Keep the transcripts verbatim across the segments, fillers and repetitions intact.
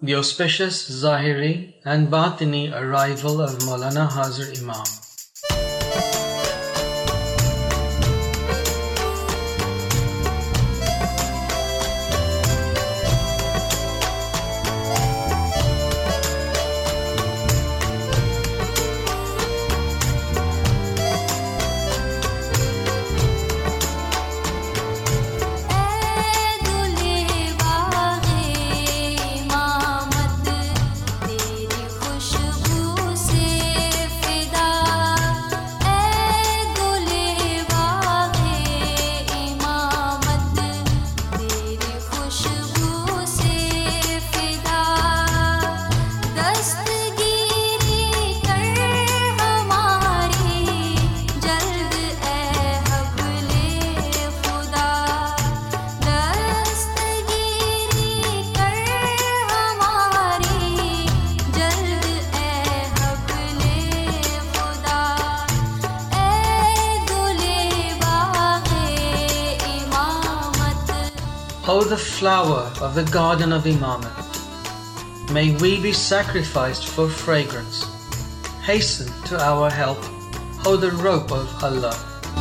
The auspicious Zahiri and Batini arrival of Maulana Hazir Imam. O the flower of the garden of Imamat, may we be sacrificed for fragrance. Hasten to our help, O the rope of Allah.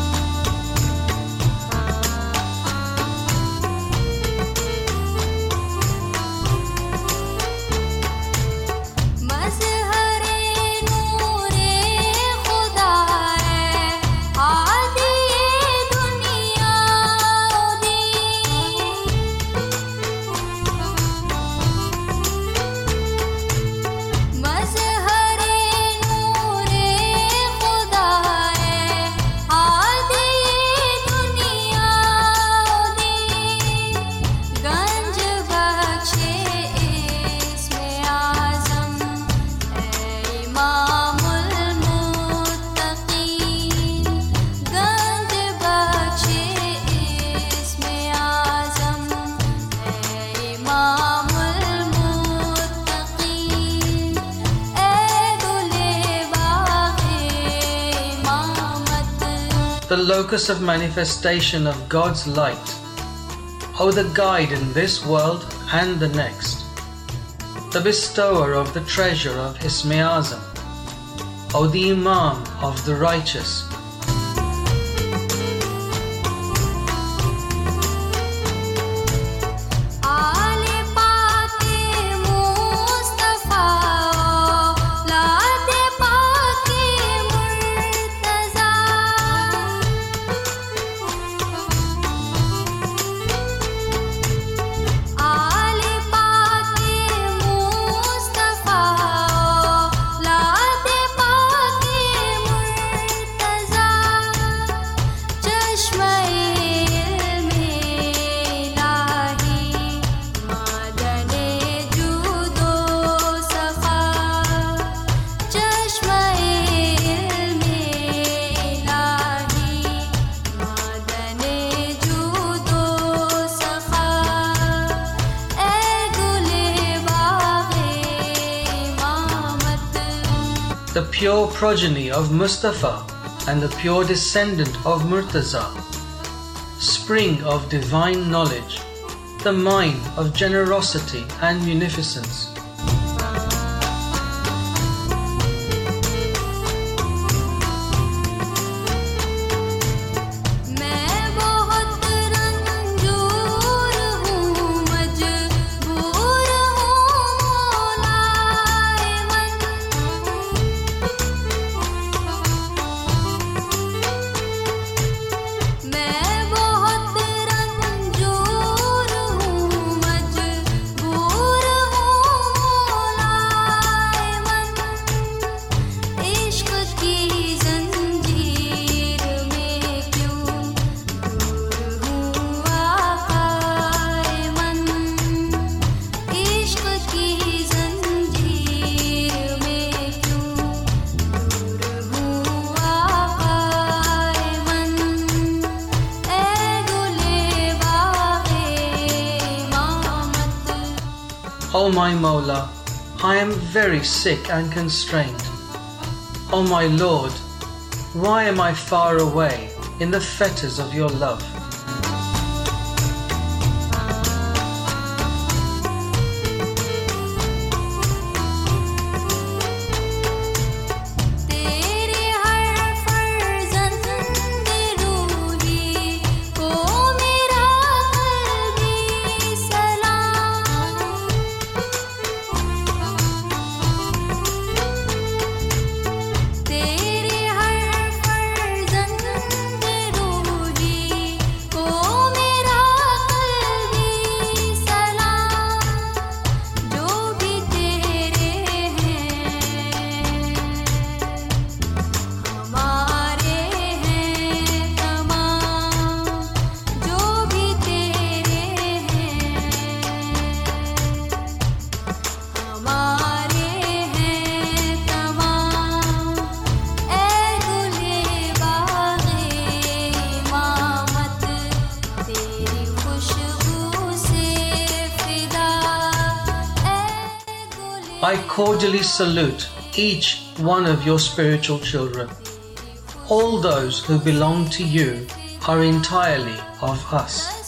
The locus of manifestation of God's light, O the guide in this world and the next, the bestower of the treasure of Ism-e Azam, O the Imam of the righteous. The pure progeny of Mustafa and the pure descendant of Murtaza, spring of divine knowledge, the mine of generosity and munificence. O my Mawla, I am very sick and constrained. O my Lord, why am I far away in the fetters of your love? I cordially salute each one of your spiritual children. All those who belong to you are entirely of us.